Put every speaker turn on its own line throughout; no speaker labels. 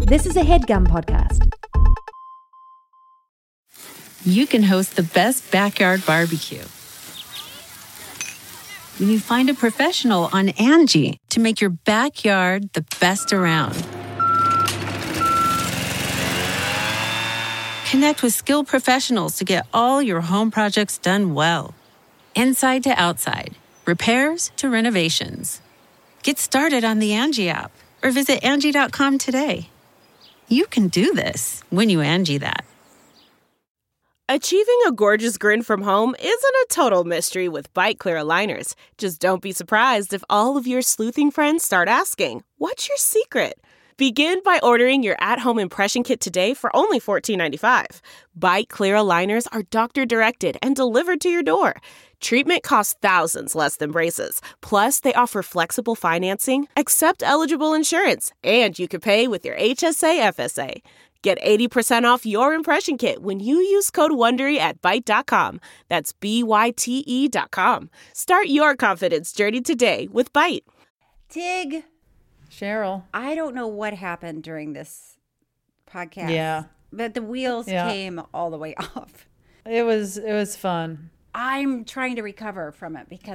This is a HeadGum podcast.
You can host the best backyard barbecue when you find a professional on Angie to make your backyard the best around. Connect with skilled professionals to get all your home projects done well. Inside to outside, repairs to renovations. Get started on the Angie app or visit Angie.com today. You can do this when you Angie that.
Achieving a gorgeous grin from home isn't a total mystery with Byte Clear aligners. Just don't be surprised if all of your sleuthing friends start asking, "What's your secret?" Begin by ordering your at-home impression kit today for only $14.95. Byte Clear aligners are doctor-directed and delivered to your door. Treatment costs thousands less than braces. Plus, they offer flexible financing, accept eligible insurance, and you can pay with your HSA FSA. Get 80% off your impression kit when you use code WONDERY at Byte.com. That's BYTE.com. Start your confidence journey today with Byte.
Tig.
Cheryl.
I don't know what happened during this podcast.
Yeah.
But the wheels came all the way off.
It was fun.
I'm trying to recover from it because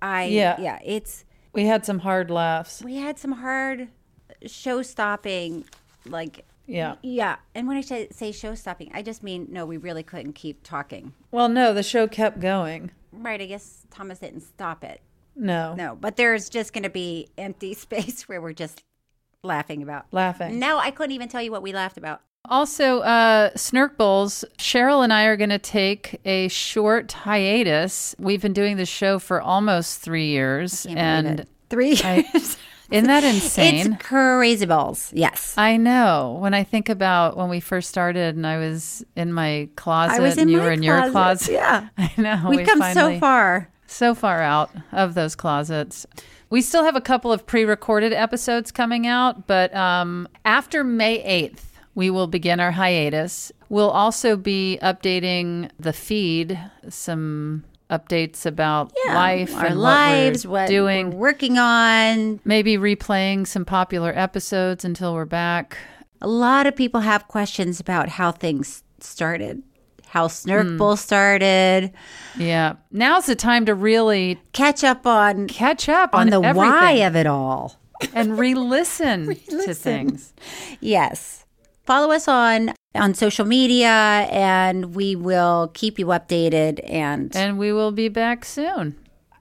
we had some hard laughs.
We had some hard show-stopping, like... Yeah. And when I say show-stopping, I just mean, no, we really couldn't keep talking.
Well, no, the show kept going.
Right. I guess Thomas didn't stop it.
No.
But there's just going to be empty space where we're just laughing. No, I couldn't even tell you what we laughed about.
Also, Snurk Bowls, Cheryl and I are going to take a short hiatus. We've been doing this show for almost 3 years.
I can't believe it. 3 years.
Isn't that insane?
It's crazy balls. Yes.
I know. When I think about when we first started and I was in my closet and you were in your closet.
Yeah.
I know.
We've come so far.
So far out of those closets. We still have a couple of pre-recorded episodes coming out, but after May 8th, we will begin our hiatus. We'll also be updating the feed, some updates about life
our
and
lives,
what we're doing.
We're working on.
Maybe replaying some popular episodes until we're back.
A lot of people have questions about how things started, how Snurk Bowl started.
Yeah. Now's the time to really
catch up on
the
everything. Why of it all.
And re-listen to things.
Yes. Follow us on social media, and we will keep you updated. And
we will be back soon.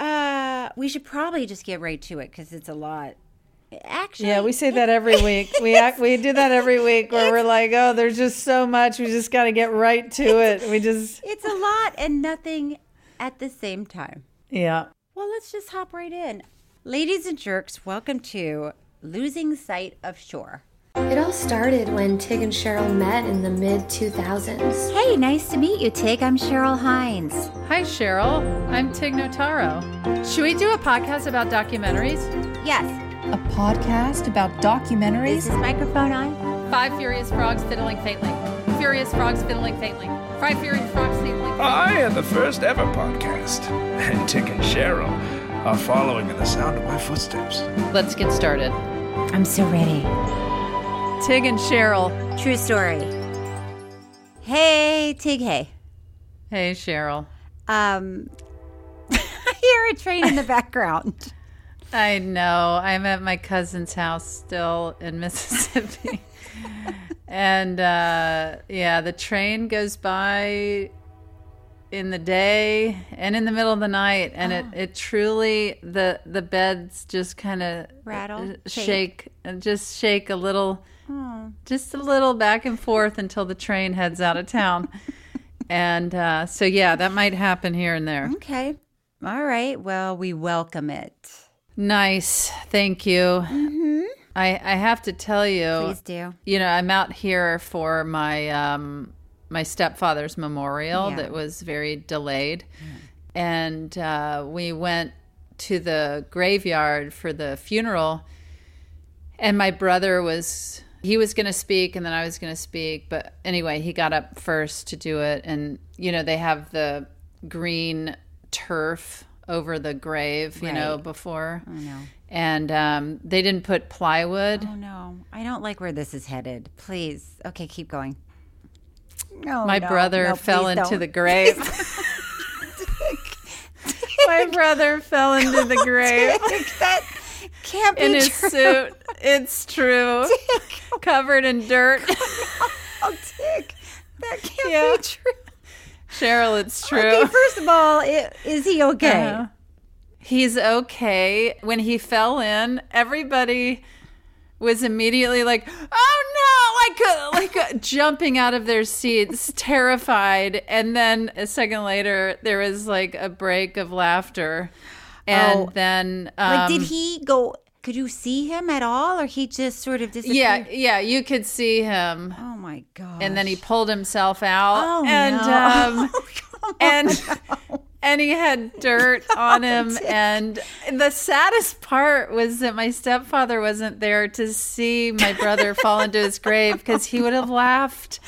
We should probably just get right to it because it's a lot. Actually,
yeah, we say that every week. We do that every week where we're like, oh, there's just so much. We just got to get right to it. It's
a lot and nothing at the same time.
Yeah.
Well, let's just hop right in. Ladies and jerks, welcome to Losing Sight of Shore.
It all started when Tig and Cheryl met in the mid-2000s.
Hey, nice to meet you, Tig. I'm Cheryl Hines.
Hi, Cheryl. I'm Tig Notaro. Should we do a podcast about documentaries?
Yes.
A podcast about documentaries?
Is this microphone on?
5 furious frogs fiddling faintly. Furious frogs fiddling faintly. 5 furious frogs fiddling faintly.
I am the first ever podcast, and Tig and Cheryl are following in the sound of my footsteps.
Let's get started.
I'm so ready.
Tig and Cheryl.
True story. Hey, Tig, hey.
Hey, Cheryl.
I hear a train in the background.
I know. I'm at my cousin's house still in Mississippi. And, the train goes by in the day and in the middle of the night. And it truly, the beds just kind of
rattle,
shake a little. Just a little back and forth until the train heads out of town. And that might happen here and there.
Okay. All right. Well, we welcome it.
Nice. Thank you.
Mm-hmm.
I have to tell you.
Please do.
You know, I'm out here for my my stepfather's memorial that was very delayed. And we went to the graveyard for the funeral. And my brother was going to speak, and then I was going to speak. But anyway, he got up first to do it. And, you know, they have the green turf over the grave, you know, before.
Oh, no.
And they didn't put plywood.
Oh, no. I don't like where this is headed. Please. Okay, keep going.
My brother fell into the grave. My brother fell into the grave.
That can't be
in his
true.
suit. It's true.
Dick.
Covered in dirt.
Oh, Dick. That can't be true.
Cheryl, it's true.
Okay, first of all, is he okay?
He's okay. When he fell in, everybody was immediately like, "Oh no!" like jumping out of their seats, terrified. And then a second later, there was like a break of laughter. And then,
did he go? Could you see him at all, or he just sort of disappeared?
Yeah, you could see him.
Oh my god!
And then he pulled himself out.
Oh
and,
no!
And he had dirt on him. And the saddest part was that my stepfather wasn't there to see my brother fall into his grave, because he would have laughed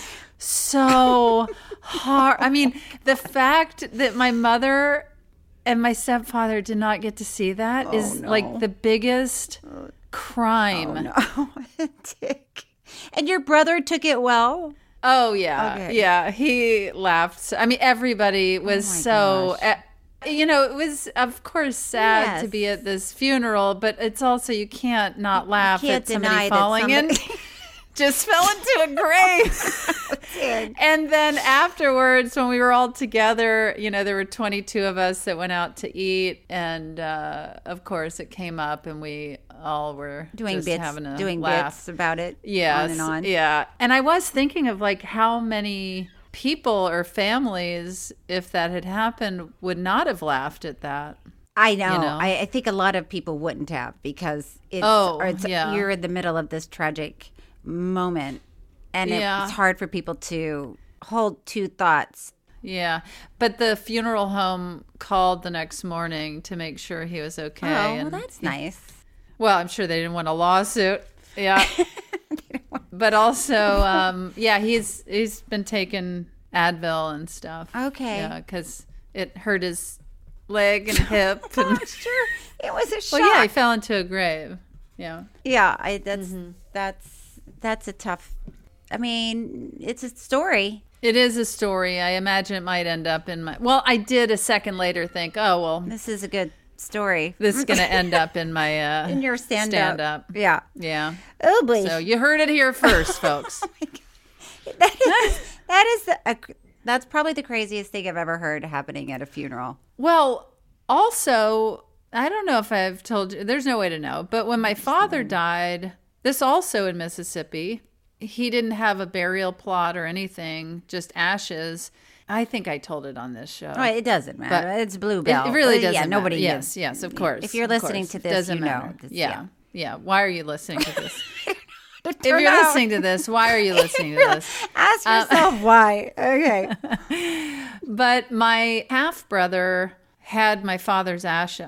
so hard. I mean, the fact that my mother and my stepfather did not get to see that is like the biggest crime.
Oh, no. Dick. And your brother took it well?
Oh, yeah.
Okay.
Yeah, he laughed. I mean, everybody was you know, it was, of course, sad to be at this funeral, but it's also, you can't not laugh at somebody falling in. Just fell into a grave. And then afterwards, when we were all together, you know, there were 22 of us that went out to eat. And of course, it came up and we all were
doing
laugh.
bits about it.
Yes,
on and on.
Yeah. And I was thinking of like how many people or families, if that had happened, would not have laughed at that.
I know.
You know?
I think a lot of people wouldn't have, because you're in the middle of this tragic moment, and it's hard for people to hold two thoughts.
Yeah, but the funeral home called the next morning to make sure he was okay.
Oh, well, that's nice.
Well, I'm sure they didn't want a lawsuit. Yeah. But also, he's been taking Advil and stuff.
Okay.
Yeah, because it hurt his leg and hip. And
sure, it was a shock.
Well, yeah, he fell into a grave. Yeah.
Yeah, that's a tough. I mean, it's a story.
It is a story. I imagine it might end up in my. Well, I did a second later think, oh well,
this is a good story.
This is going to end up in my
in your stand up.
Yeah.
Oh boy.
So you heard it here first, folks.
Oh my God. That's probably the craziest thing I've ever heard happening at a funeral.
Well, also, I don't know if I've told you. There's no way to know. But when my father died, this also in Mississippi, he didn't have a burial plot or anything, just ashes. I think I told it on this show.
Oh, it doesn't matter. It's Bluebell.
It really doesn't matter.
Nobody
Yes, of course.
If you're listening to this,
doesn't
you
matter.
know.
Yeah. Why are you listening to this? If you're listening to this, why are you listening to this?
Ask yourself why. Okay.
But my half-brother had our father's ashes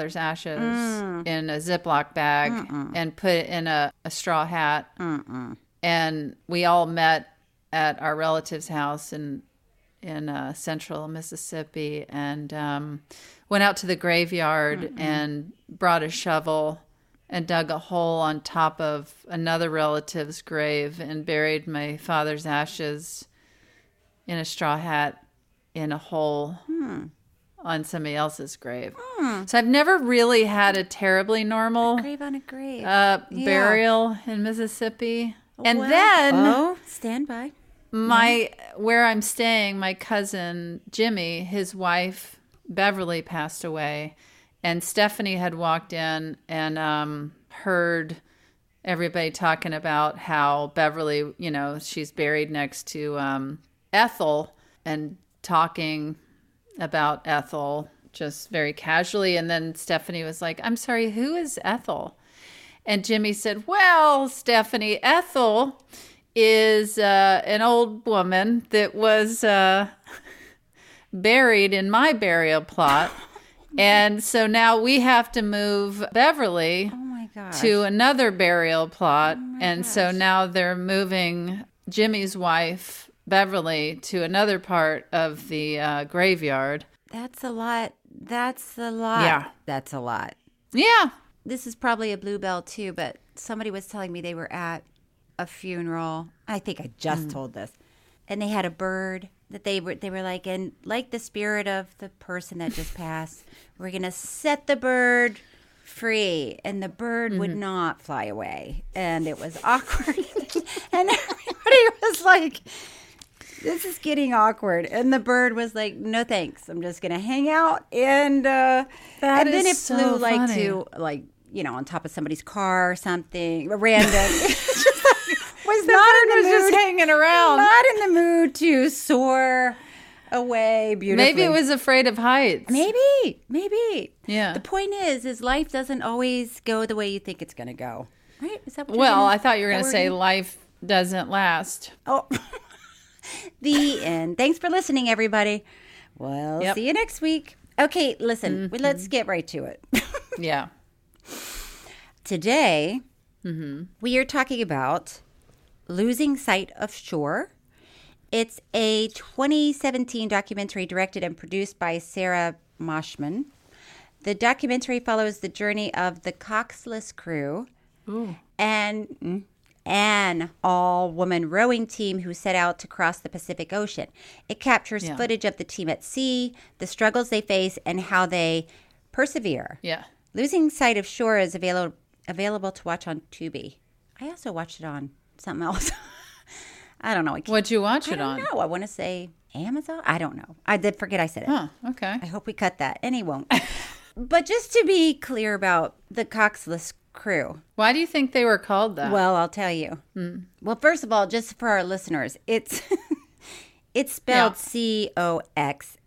in a Ziploc bag and put it in a straw hat. And we all met at our relative's house in central Mississippi, and went out to the graveyard and brought a shovel and dug a hole on top of another relative's grave and buried my father's ashes in a straw hat in a hole on somebody else's grave. So I've never really had a terribly normal
grave on a grave
burial in Mississippi. And then
stand by.
Where I'm staying, my cousin Jimmy, his wife Beverly passed away, and Stephanie had walked in and heard everybody talking about how Beverly, you know, she's buried next to Ethel, and talking about Ethel just very casually. And then Stephanie was like, "I'm sorry, who is Ethel?" And Jimmy said, "Well, Stephanie, Ethel is an old woman that was buried in my burial plot. And so now we have to move Beverly to another burial plot. So now they're moving Jimmy's wife, Beverly, to another part of the graveyard."
That's a lot. That's a lot.
Yeah.
That's a lot.
Yeah.
This is probably a bluebell too, but somebody was telling me they were at a funeral. I think I just told this. And they had a bird that they were like, and like the spirit of the person that just passed, we're going to set the bird free. And the bird would not fly away. And it was awkward. And everybody was like, this is getting awkward. And the bird was like, no thanks. I'm just going to hang out. And then it flew like to like, you know, on top of somebody's car or something, random. It's just like, was not in the mood.
Just hanging around.
Not in the mood to soar away beautifully.
Maybe it was afraid of heights.
Maybe.
Yeah.
The point is life doesn't always go the way you think it's going to go. Right? Is that what
I thought you were going to say life doesn't last.
Oh. The end. Thanks for listening, everybody. We'll see you next week. Okay, listen, let's get right to it.
Yeah.
Today, we are talking about Losing Sight of Shore. It's a 2017 documentary directed and produced by Sarah Moshman. The documentary follows the journey of the Coxless crew and an all-woman rowing team who set out to cross the Pacific Ocean. It captures footage of the team at sea, the struggles they face, and how they persevere.
Yeah.
Losing Sight of Shore is available to watch on Tubi. I also watched it on something else. I don't know.
What'd you watch it on?
I don't know. I want to say Amazon. I don't know. I did forget I said it.
Oh, okay.
I hope we cut that. And he won't. But just to be clear about the Coxless crew.
Why do you think they were called that?
Well, I'll tell you. Well, first of all, just for our listeners, it's spelled Coxless.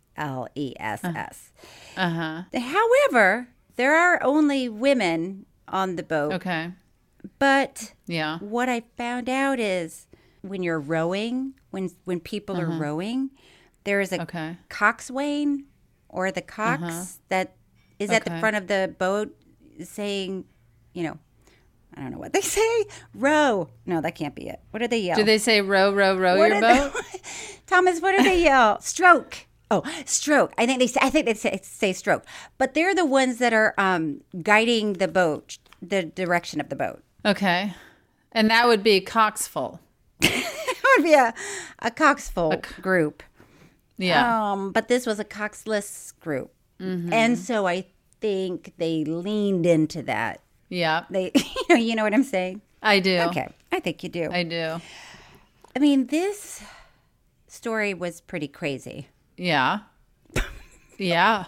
However, there are only women on the boat.
Okay.
But what I found out is when you're rowing, when people are rowing, there is a coxswain or the cox that is at the front of the boat saying, you know, I don't know what they say. Row. No, that can't be it. What do they yell?
Do they say row, row, row your boat?
Thomas, what do they yell? Stroke. Oh, stroke. I think they say stroke. But they're the ones that are guiding the boat, the direction of the boat.
Okay. And that would be coxful.
That would be a coxful group.
Yeah.
But this was a coxless group. And so I think they leaned into that.
Yeah.
They, you know what I'm saying?
I do.
Okay. I think you do.
I do.
I mean, this story was pretty crazy.
Yeah. Yeah.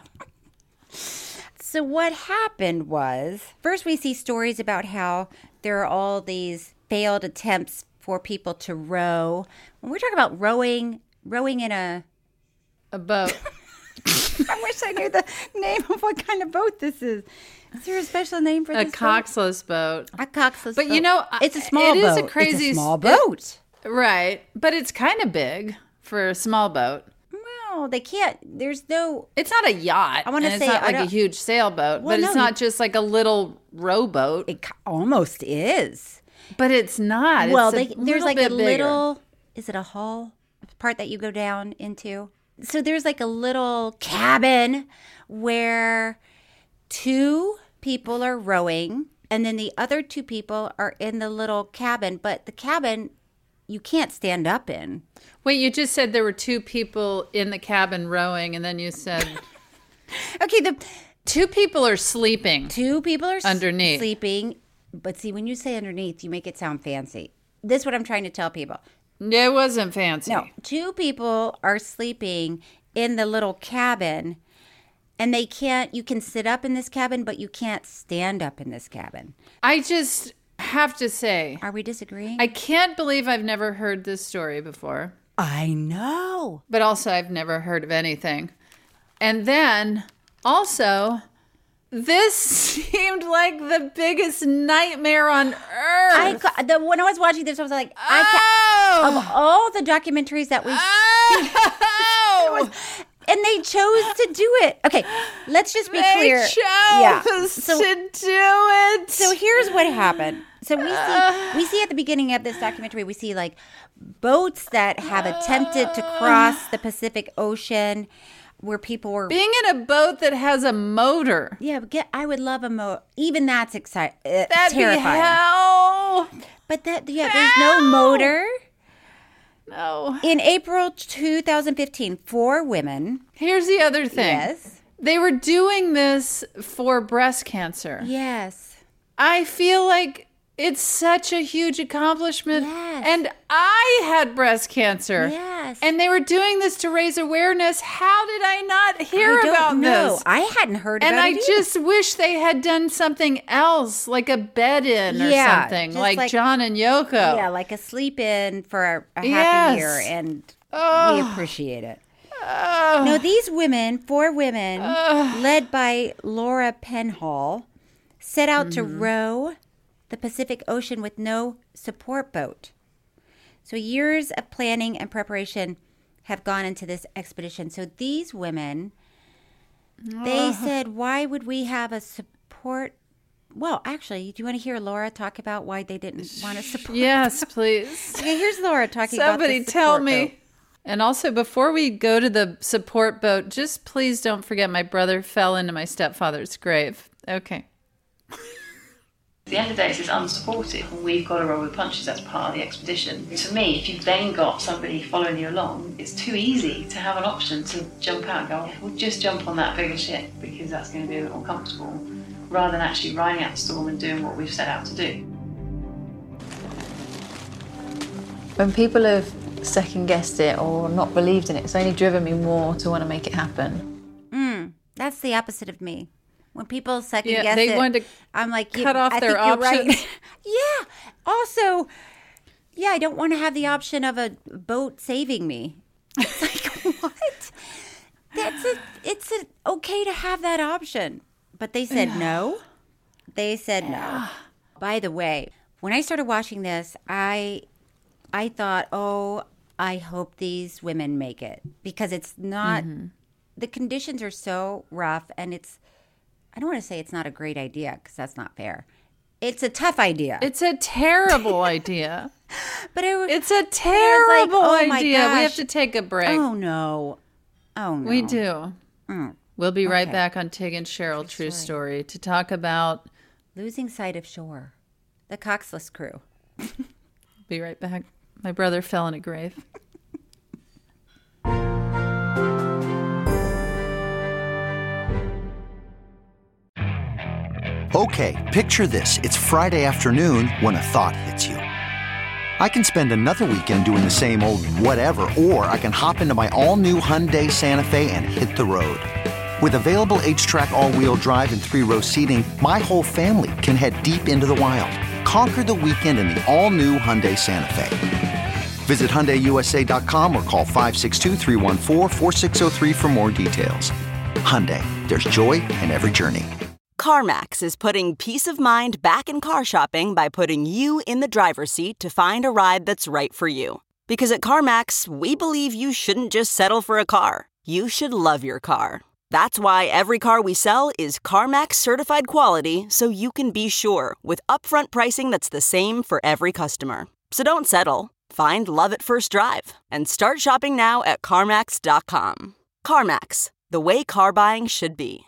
So what happened was, first we see stories about how there are all these failed attempts for people to row. When we're talking about rowing in a
boat.
I wish I knew the name of what kind of boat this is. Is there a special name for this?
A coxless boat.
A coxless boat.
But you know,
it's a small boat.
It is a crazy
it's a small boat.
Right. But it's kind of big for a small boat.
Well, they can't. There's no.
It's not a yacht.
I want to say
it's not like a huge sailboat, but it's not just like a little rowboat.
It almost is.
But it's not.
Well, there's like a little. Is it a hull part that you go down into? So there's like a little cabin where 2 people are rowing, and then the other 2 people are in the little cabin. But the cabin, you can't stand up in.
Wait, you just said there were 2 people in the cabin rowing, and then you said...
Okay, the
2 people are sleeping.
2 people are
underneath.
Sleeping. But see, when you say underneath, you make it sound fancy. This is what I'm trying to tell people.
It wasn't fancy.
No, 2 people are sleeping in the little cabin, and you can sit up in this cabin, but you can't stand up in this cabin.
I just have to say.
Are we disagreeing?
I can't believe I've never heard this story before.
I know.
But also I've never heard of anything. And then also, this seemed like the biggest nightmare on earth.
When I was watching this, I was like, of all the documentaries that we and they chose to do it. Okay, let's just be clear.
They chose to do it.
So here's what happened. So we see at the beginning of this documentary, we see like boats that have attempted to cross the Pacific Ocean. where people were
being in a boat that has a motor.
Yeah, I would love a motor. Even that's exciting.
That'd
Terrifying.
be hell.
But there's no motor.
No.
In April 2015, 4 women.
Here's the other thing.
Yes.
They were doing this for breast cancer.
Yes.
I feel like it's such a huge accomplishment.
Yes.
And I had breast cancer.
Yes.
And they were doing this to raise awareness. How did I not hear
I don't
about
know.
this?
I hadn't heard about
and I
it either.
just wish they had done something else, like a bed-in or something, like John and Yoko.
Yeah, like a sleep-in for a happy
Yes.
year, and we appreciate it. No, these women, 4 women, led by Laura Penhall, set out to row the Pacific Ocean with no support boat. So years of planning and preparation have gone into this expedition. So these women, they said, why would we have a support? Well, actually, do you want to hear Laura talk about why they didn't want to support?
Yes, please.
Okay, here's Laura talking
Somebody
about the
tell
support
me.
boat.
And also, before we go to the support boat, just please don't forget my brother fell into my stepfather's grave. Okay.
At the end of the day, it's unsupported, and we've got to roll with punches. That's part of the expedition. To me, if you've then got somebody following you along, it's too easy to have an option to jump out and go, we'll just jump on that bigger ship because that's going to be a bit more comfortable, rather than actually riding out the storm and doing what we've set out to do.
When people have second-guessed it or not believed in it, it's only driven me more to want to make it happen.
That's the opposite of me. When people second guess
they
it,
want to
I'm like,
cut off
I
their
think you're
options.
right. Yeah. Also, I don't want to have the option of a boat saving me. It's like, what? It's okay to have that option. But they said no. They said no. By the way, when I started watching this, I thought, oh, I hope these women make it. Because it's not, the conditions are so rough, and I don't want to say it's not a great idea, because that's not fair. It's a tough idea.
It's a terrible idea.
But
it's a terrible
oh my
idea.
gosh.
We have to take a break.
Oh, no.
We do. We'll be right
Okay.
back on Tig and Cheryl True Story to talk about...
Losing sight of shore. The Coxless crew.
Be right back. My brother fell in a grave.
Okay, picture this. It's Friday afternoon when a thought hits you. I can spend another weekend doing the same old whatever, or I can hop into my all-new Hyundai Santa Fe and hit the road. With available H-Track all-wheel drive and 3-row seating, my whole family can head deep into the wild. Conquer the weekend in the all-new Hyundai Santa Fe. Visit HyundaiUSA.com or call 562-314-4603 for more details. Hyundai, there's joy in every journey.
CarMax is putting peace of mind back in car shopping by putting you in the driver's seat to find a ride that's right for you. Because at CarMax, we believe you shouldn't just settle for a car. You should love your car. That's why every car we sell is CarMax certified quality, so you can be sure with upfront pricing that's the same for every customer. So don't settle. Find love at first drive and start shopping now at CarMax.com. CarMax, the way car buying should be.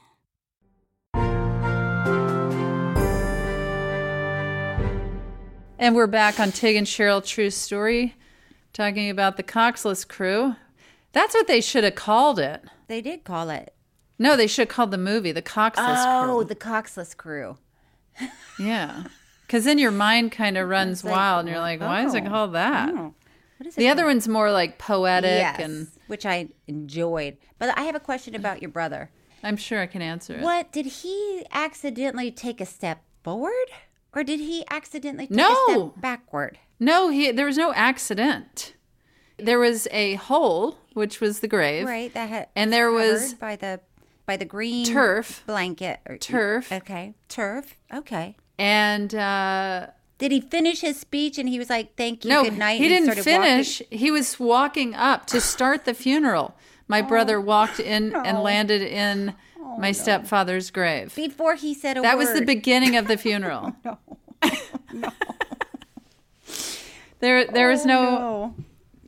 And we're back on Tig and Cheryl True Story, talking about the Coxless crew. That's what they should have called it.
They did call it.
No, they should have called the movie the Coxless Crew.
Oh, the Coxless crew.
Yeah. Because then your mind kind of runs wild, and you're like, why is it called that?
What is it
The other
called?
one's more like poetic,
Yes,
and
which I enjoyed. But I have a question about your brother.
I'm sure I can answer it.
What, did he accidentally take a step forward? Or did he accidentally take a
No.
step backward?
No, there was no accident. There was a hole, which was the grave.
Right, that had
And there was
covered by the green
turf.
blanket.
Turf.
Okay, turf. Okay.
And
Did he finish his speech and he was like, "Thank you,
no,
good night"?
he
and
didn't
started
finish. He was walking up to start the funeral. My brother walked in and landed in my stepfather's grave.
Before he said a
That
word.
was the beginning of the funeral.
No.
There was no.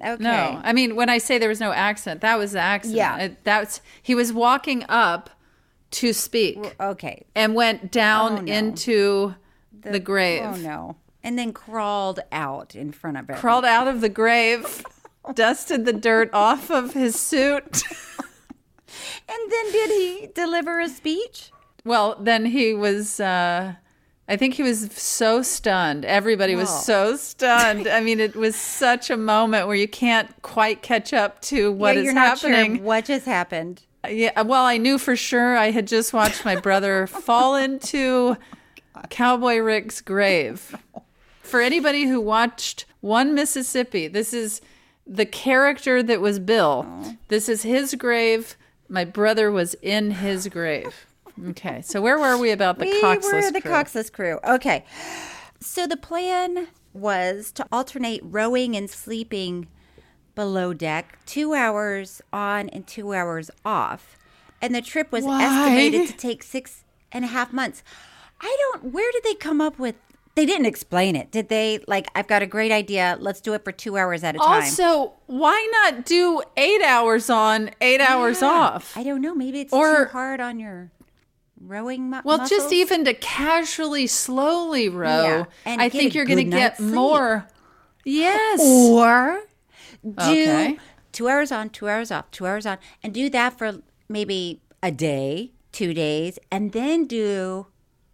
Okay.
No, I mean, when I say there was no accident, that was the accident.
Yeah.
He was walking up to speak.
Okay.
And went down into the grave.
Oh, no. And then crawled out in front of it.
Crawled out of the grave, dusted the dirt off of his suit.
And then did he deliver a speech?
Well, then he was, I think he was so stunned. Everybody was so stunned. I mean, it was such a moment where you can't quite catch up to what is
you're
happening.
Not sure what just happened.
Yeah, well, I knew for sure. I had just watched my brother fall into Cowboy Rick's grave. For anybody who watched One Mississippi, this is the character that was Bill. Oh. This is his grave. My brother was in his grave. Okay, so where were we about the Coxless crew?
We were the Coxless crew. Okay, so the plan was to alternate rowing and sleeping below deck, 2 hours on and 2 hours off. And the trip was estimated to take 6.5 months. Where did they come up with? They didn't explain it, did they? Like, I've got a great idea. Let's do it for 2 hours at a time.
Also, why not do 8 hours on, 8 hours off?
I don't know. Maybe it's too hard on your rowing muscles.
Just even to casually, slowly row, I think you're going to get more. Yes.
Or do 2 hours on, 2 hours off, 2 hours on, and do that for maybe a day, 2 days, and then do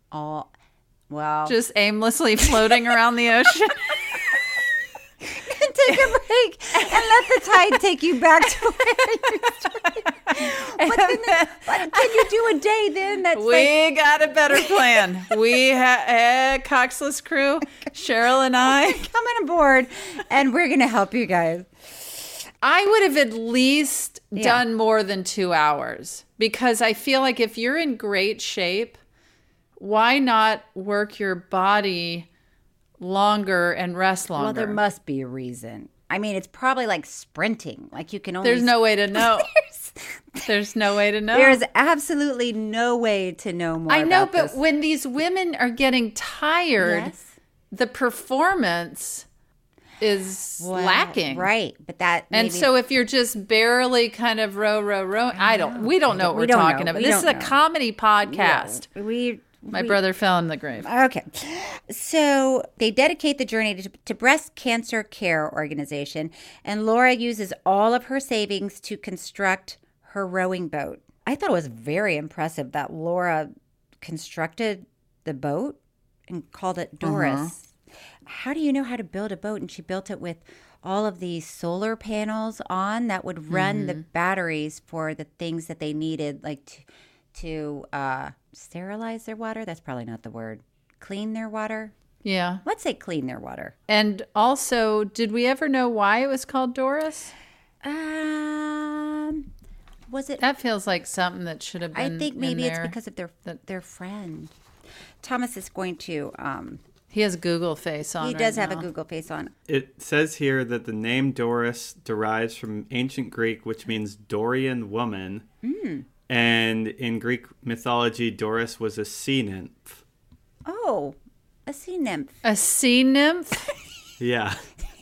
just aimlessly floating around the ocean.
And take a break and let the tide take you back to where you started. But can you do a day then?
We got a better plan. We Coxless crew, Cheryl and I
coming aboard, and we're going to help you guys.
I would have at least done more than 2 hours, because I feel like if you're in great shape, why not work your body longer and rest longer?
Well, there must be a reason. I mean, it's probably like sprinting. Like you can only...
There's no way to know. There's no way to know.
There's absolutely no way to know more
I know,
about
but
this.
when these women are getting tired, the performance is lacking.
Right. But that
And so if you're just barely kind of row, we don't know what we're talking about. This is a comedy podcast. My brother fell in the grave.
Okay. So they dedicate the journey to Breast Cancer Care Organization, and Laura uses all of her savings to construct her rowing boat. I thought it was very impressive that Laura constructed the boat and called it Doris. How do you know how to build a boat? And she built it with all of these solar panels on that would run the batteries for the things that they needed, like to sterilize their water. That's probably not the word. Clean their water.
Yeah.
Let's say clean their water.
And also, did we ever know why it was called Doris?
Was it?
That feels like something that should have been.
I think maybe it's because of their friend. Thomas is going to.
He has Google face on.
He does have a Google face on.
It says here that the name Doris derives from ancient Greek, which means Dorian woman. And in Greek mythology, Doris was a sea nymph.
Oh, a sea nymph.
A sea nymph?
Yeah.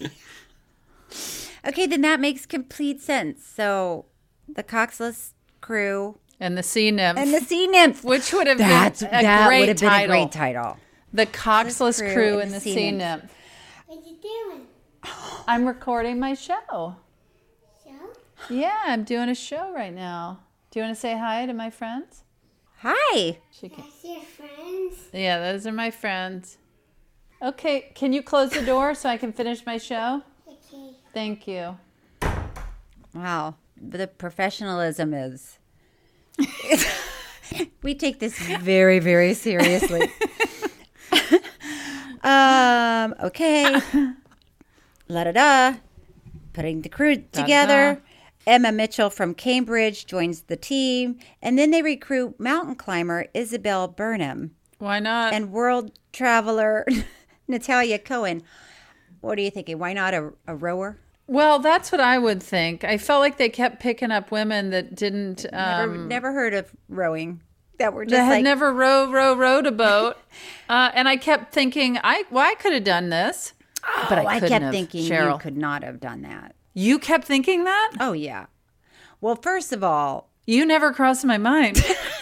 Okay, then that makes complete sense. So the Coxless crew.
And the sea nymph. Which would have been
a
great title.
A great title.
The Coxless crew and the sea nymph.
What are you doing?
I'm recording my show.
Show?
Yeah, I'm doing a show right now. Do you want to say hi to my friends?
Hi.
That's your friends?
Yeah, those are my friends. Okay, can you close the door so I can finish my show?
Okay.
Thank you.
Wow, the professionalism is... We take this very, very seriously. Okay. La-da-da. Putting the crew together. Emma Mitchell from Cambridge joins the team, and then they recruit mountain climber Isabel Burnham.
Why not?
And world traveler Natalia Cohen. What are you thinking? Why not a rower?
Well, that's what I would think. I felt like they kept picking up women that didn't...
Never heard of rowing. That were just
that had never rowed a boat. And I kept thinking, I could have done this.
But I kept
have,
thinking
Cheryl.
You could not have done that.
You kept thinking that?
Oh, yeah. Well, first of all,
you never crossed my mind.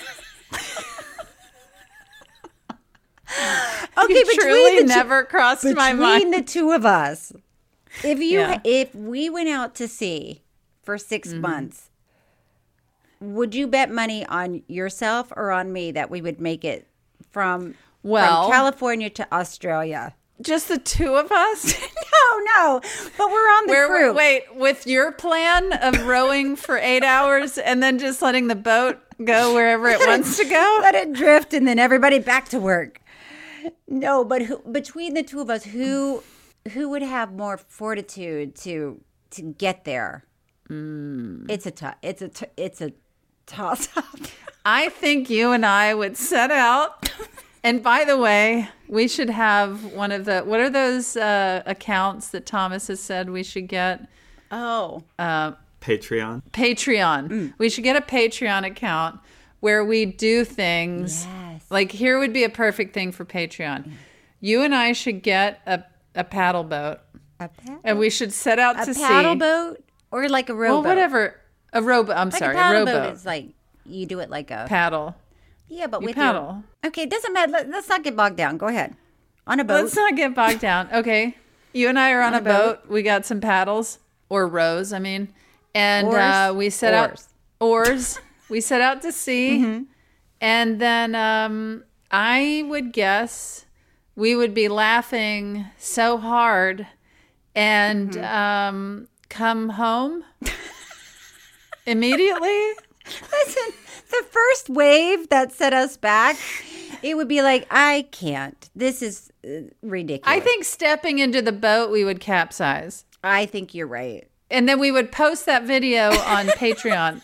Okay,
truly never crossed my mind.
Between the two of us, if we went out to sea for 6 months, would you bet money on yourself or on me that we would make it from California to Australia?
Just the two of us?
No, but we're on the crew.
Wait, with your plan of rowing for 8 hours and then just letting the boat go wherever it wants to go?
Let it drift and then everybody back to work. No, but between the two of us, who would have more fortitude to get there? It's a toss up.
I think you and I would set out. And by the way, we should have one of the, what are those accounts that Thomas has said we should get?
Patreon.
Patreon. We should get a Patreon account where we do things.
Yes.
Like here would be a perfect thing for Patreon. You and I should get a paddle boat. And we should set out to sea.
A paddle boat or like a rowboat?
Well, whatever. A rowboat. I'm sorry, a rowboat.
A paddle boat is like, you do it like a...
Paddle.
Yeah, but
you
with
paddle.
Okay, it doesn't matter. Let's not get bogged down. Go ahead. On a boat.
Let's not get bogged down. Okay. You and I are on a boat. We got some paddles or rows, I mean. And we set out oars. We set out to sea. And then I would guess we would be laughing so hard and come home immediately.
Listen, the first wave that set us back, it would be like, I can't. This is ridiculous.
I think stepping into the boat, we would capsize.
I think you're right.
And then we would post that video on Patreon.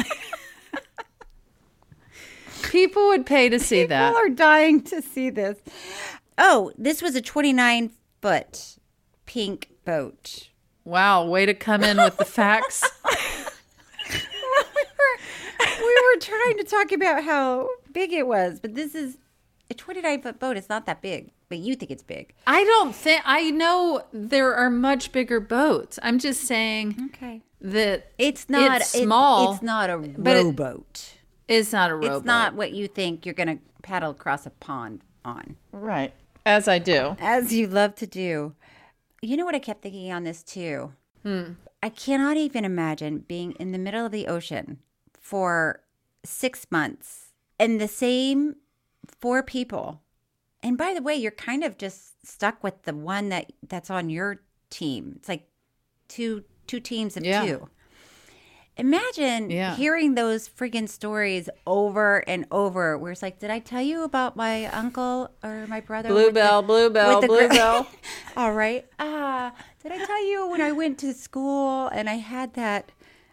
People would pay to see that.
People are dying to see this. Oh, this was a 29-foot pink boat.
Wow, way to come in with the facts.
We were trying to talk about how big it was, but this is a 29-foot boat. It's not that big, but you think it's big.
I know there are much bigger boats. I'm just saying that
it's not
small.
It's not a rowboat.
It's not a rowboat.
It's not what you think you're going to paddle across a pond on.
Right. As I do.
As you love to do. You know what I kept thinking on this too? I cannot even imagine being in the middle of the ocean for 6 months and the same 4 people. And by the way, you're kind of just stuck with the one that's on your team. It's like two teams of 2. Imagine hearing those friggin' stories over and over where it's like, did I tell you about my uncle or my brother?
Bluebell.
All right. Did I tell you when I went to school and I had that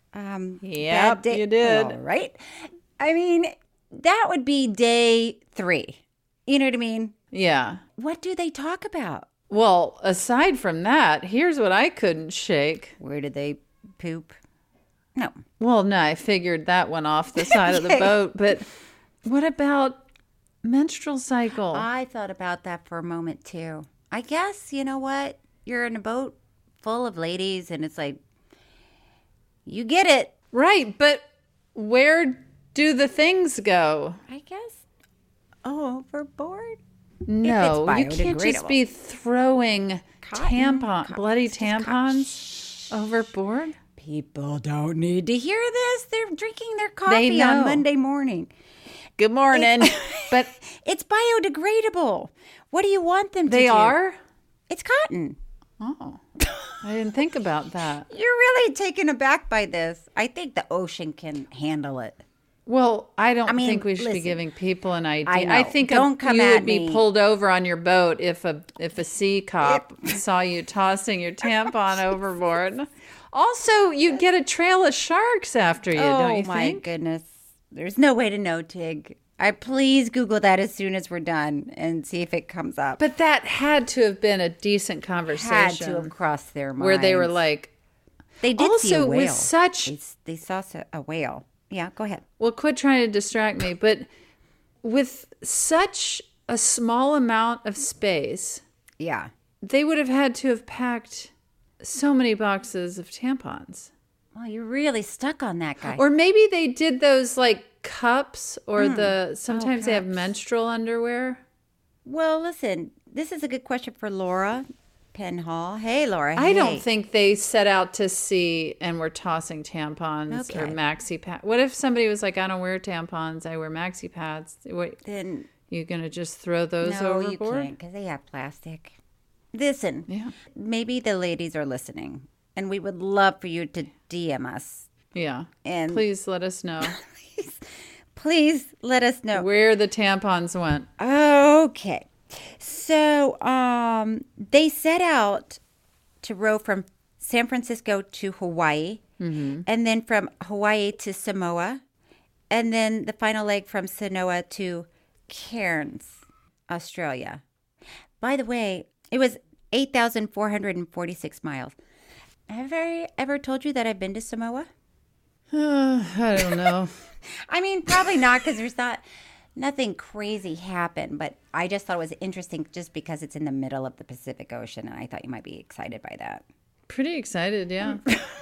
bad day?
You did.
All right. I mean, that would be day 3. You know what I mean?
Yeah.
What do they talk about?
Well, aside from that, here's what I couldn't shake.
Where did they poop? No.
Well, no, I figured that one off the side of the boat. But what about menstrual cycle?
I thought about that for a moment, too. I guess, you know what? You're in a boat full of ladies, and it's like, you get it.
Right, but where do the things go?
I guess overboard?
No, you can't just be throwing bloody tampons overboard.
People don't need to hear this. They're drinking their coffee on Monday morning.
Good morning.
But it's biodegradable. What do you want them to do?
They are?
It's cotton.
Oh, I didn't think about that.
You're really taken aback by this. I think the ocean can handle it.
Well, I don't think we should be giving people an idea.
I
think
you
would be pulled over on your boat if a sea cop saw you tossing your tampon overboard. Also, you'd get a trail of sharks after you, don't you think? Oh, my
goodness. There's no way to know, Tig. Please Google that as soon as we're done and see if it comes up.
But that had to have been a decent conversation.
Had to have crossed their minds.
Where they were like...
They did see a whale.
With such...
They saw a whale. Yeah, go ahead.
Well, quit trying to distract me. But with such a small amount of space...
Yeah.
They would have had to have packed... so many boxes of tampons.
Well, you're really stuck on that guy.
Or maybe they did those like cups or sometimes they have menstrual underwear.
Well, listen, this is a good question for Laura Penhall. Hey, Laura.
I don't think they set out to sea and were tossing tampons or
Okay.
maxi pads. What if somebody was like, I don't wear tampons, I wear maxi pads?
Then
you going to just throw those
no,
overboard?
you can't because they have plastic. Listen, maybe the ladies are listening, and we would love for you to DM us.
Yeah.
And
please let us know.
Please let us know
where the tampons went.
Okay. So they set out to row from San Francisco to Hawaii, and then from Hawaii to Samoa, and then the final leg from Samoa to Cairns, Australia. By the way, it was 8,446 miles. Have I ever told you that I've been to Samoa?
I don't know.
I mean, probably not because there's nothing crazy happened, but I just thought it was interesting just because it's in the middle of the Pacific Ocean, and I thought you might be excited by that.
Pretty excited, yeah.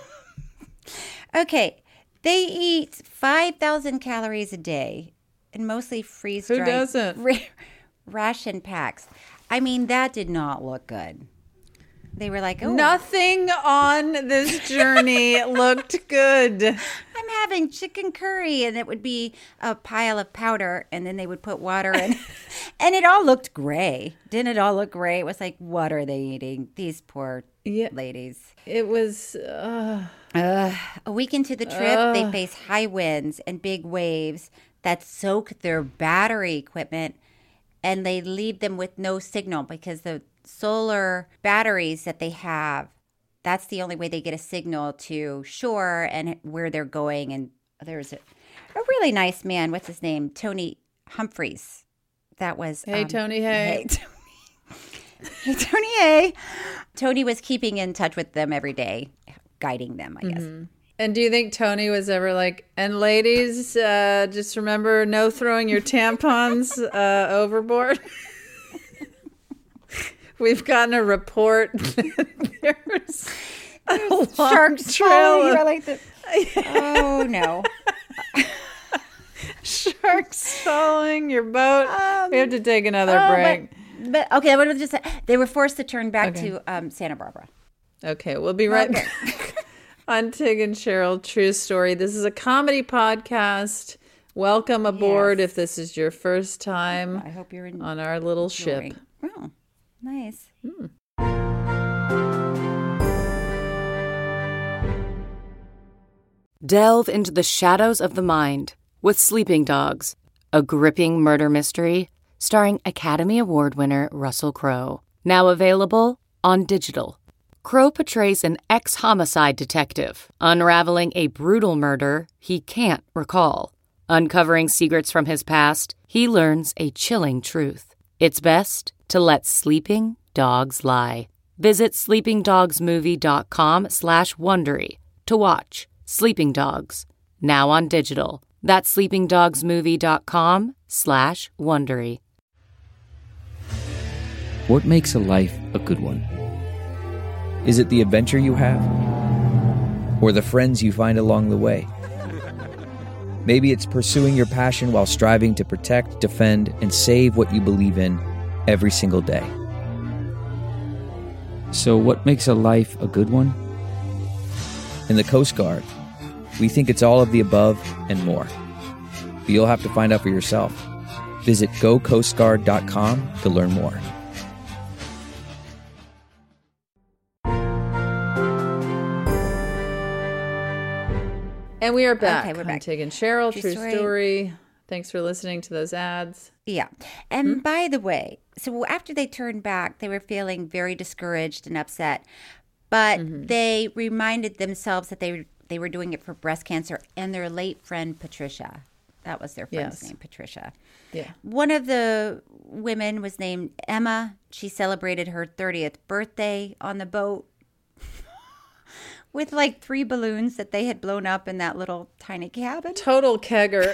Okay, they eat 5,000 calories a day and mostly freeze-dried.
Who doesn't?
Ration packs. I mean, that did not look good. They were like, oh.
Nothing on this journey looked good.
I'm having chicken curry, and it would be a pile of powder, and then they would put water in. And it all looked gray. Didn't it all look gray? It was like, what are they eating? These poor ladies.
It was...
A week into the trip, they face high winds and big waves that soak their battery equipment, and they leave them with no signal because the solar batteries that they have, that's the only way they get a signal to shore and where they're going. And there's a really nice man. What's his name? Tony Humphreys. That was...
Hey, Tony, hey.
Hey, Tony, hey. Tony was keeping in touch with them every day, guiding them, I guess.
And do you think Tony was ever like, and ladies, just remember, no throwing your tampons overboard? We've gotten a report that there's a
sharks
trail.
You were like this. Oh, no.
Sharks following your boat. We have to take another break.
But okay, I would have just said they were forced to turn back to Santa Barbara.
Okay, we'll be right back on Tig and Cheryl True Story. This is a comedy podcast. Welcome aboard if this is your first time.
I hope you're
on our little ship.
Oh, nice.
Delve into the shadows of the mind with Sleeping Dogs, a gripping murder mystery starring Academy Award winner Russell Crowe. Now available on digital. Crowe portrays an ex-homicide detective unraveling a brutal murder he can't recall. Uncovering secrets from his past, he learns a chilling truth. It's best to let sleeping dogs lie. Visit sleepingdogsmovie.com/Wondery to watch Sleeping Dogs, now on digital. That's sleepingdogsmovie.com/Wondery.
What makes a life a good one? Is it the adventure you have? Or the friends you find along the way? Maybe it's pursuing your passion while striving to protect, defend, and save what you believe in every single day. So what makes a life a good one? In the Coast Guard, we think it's all of the above and more. But you'll have to find out for yourself. Visit gocoastguard.com to learn more.
And we are back.
Okay, we're back.
Tig and Cheryl,
True
True
Story.
Story. Thanks for listening to those ads.
Yeah. And by the way, so after they turned back, they were feeling very discouraged and upset. But they reminded themselves that they were doing it for breast cancer and their late friend, Patricia. That was their friend's name, Patricia.
Yeah.
One of the women was named Emma. She celebrated her 30th birthday on the boat with like 3 balloons that they had blown up in that little tiny cabin.
Total kegger.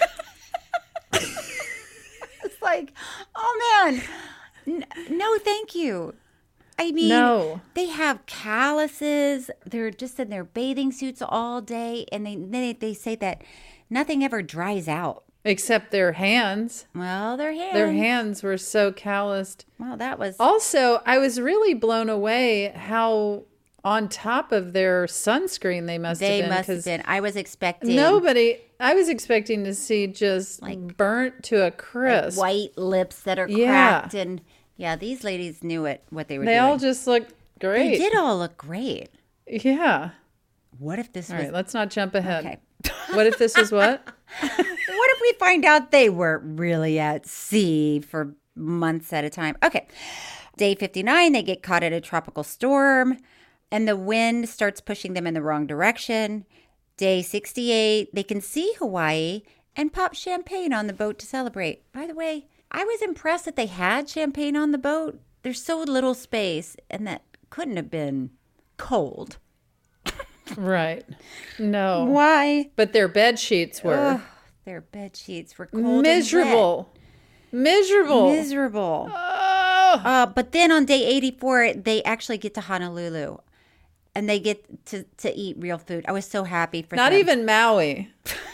It's like, oh man, no, thank you. I mean,
No.
They have calluses. They're just in their bathing suits all day. And they say that nothing ever dries out.
Except their hands.
Well, their hands.
Their hands were so calloused.
Well, that was...
Also, I was really blown away how on top of their sunscreen they must have been.
I was expecting...
I was expecting to see just burnt to a crisp.
Like white lips that are cracked. And yeah, these ladies knew what they were doing.
They all just looked great.
They did all look great.
Yeah.
What if this was...
All right, let's not jump ahead.
Okay.
What if this was what?
What if we find out they were really at sea for months at a time? Okay. Day 59, they get caught in a tropical storm, and the wind starts pushing them in the wrong direction. Day 68, they can see Hawaii and pop champagne on the boat to celebrate. By the way, I was impressed that they had champagne on the boat. There's so little space, and that couldn't have been cold.
Right. No.
Why?
But their bed sheets were.
Ugh, their bed sheets were cold
miserable.
And wet.
Miserable.
Miserable.
Oh.
But then on day 84, they actually get to Honolulu. And they get to eat real food. I was so happy for them.
Not even Maui.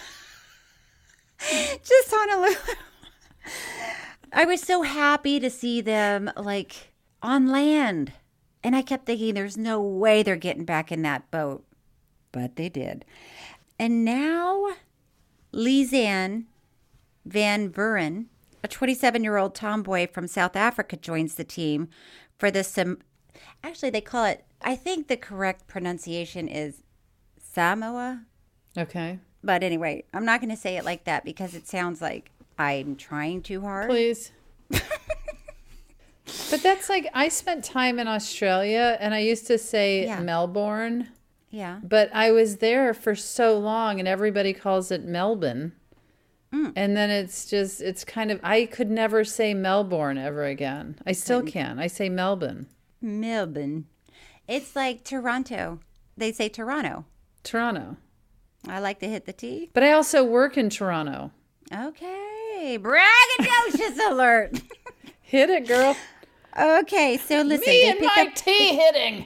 Just Honolulu. I was so happy to see them like on land. And I kept thinking there's no way they're getting back in that boat. But they did. And now Lisanne Van Vuren, a 27-year-old tomboy from South Africa, joins the team for the actually they call it, I think the correct pronunciation is Samoa.
Okay.
But anyway, I'm not going to say it like that because it sounds like I'm trying too hard.
Please. But that's like, I spent time in Australia and I used to say Melbourne.
Yeah.
But I was there for so long and everybody calls it Melbourne. And then it's kind of, I could never say Melbourne ever again. I still can. I say Melbourne.
Melbourne. It's like Toronto. They say Toronto.
Toronto.
I like to hit the T.
But I also work in Toronto.
Okay. Braggadocious alert.
Hit it, girl.
Okay, so listen.
Me and my tea hitting.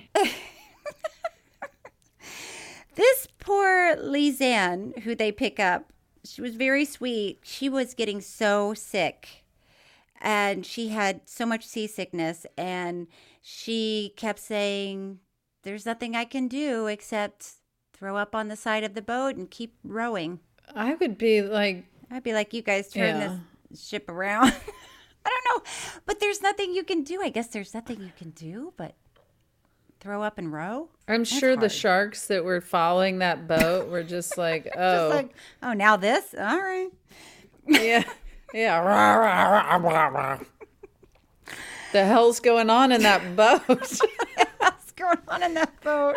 This poor Lisanne, who they pick up, she was very sweet. She was getting so sick. And she had so much seasickness. And she kept saying, there's nothing I can do except throw up on the side of the boat and keep rowing.
I'd be like,
you guys turn this ship around. I don't know. But there's nothing you can do. I guess there's nothing you can do but throw up and row.
I'm sure the sharks that were following that boat were just like, oh.
Just like, oh, now this? All right.
Yeah. Yeah. The hell's going on in that boat?
What's going on in that boat?